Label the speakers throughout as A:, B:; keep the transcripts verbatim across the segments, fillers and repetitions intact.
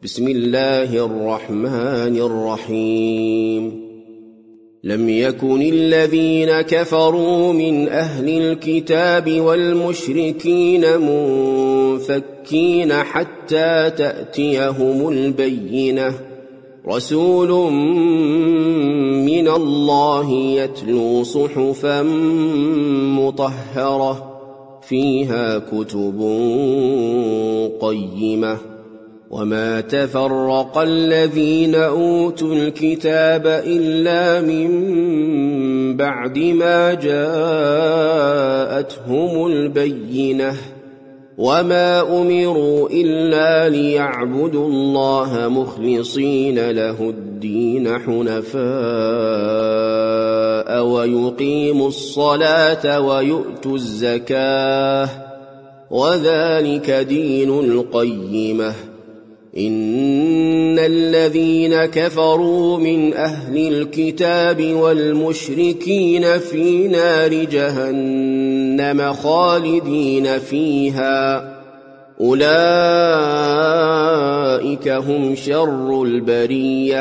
A: بسم الله الرحمن الرحيم لم يكن الذين كفروا من أهل الكتاب والمشركين منفكين حتى تأتيهم البينة رسول من الله يتلو صحفا مطهرة فيها كتب قيمة وما تفرق الذين أوتوا الكتاب إلا من بعد ما جاءتهم البينة وما أمروا إلا ليعبدوا الله مخلصين له الدين حنفاء ويقيموا الصلاة ويؤتوا الزكاة وذلك دين القيمة إن الذين كفروا من أهل الكتاب والمشركين في نار جهنم خالدين فيها أولئك هم شر البرية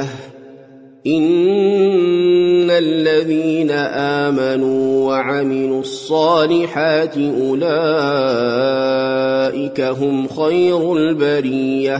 A: إن الذين آمنوا وعملوا الصالحات أولئك هم خير البرية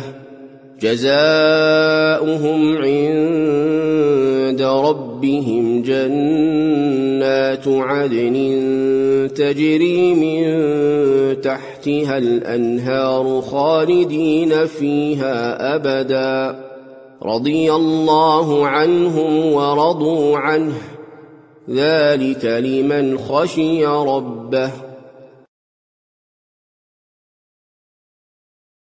A: جزاؤهم عند ربهم جنات عدن تجري من تحتها الأنهار خالدين فيها أبدا رضي الله عنهم ورضوا عنه ذلك لمن خشي ربه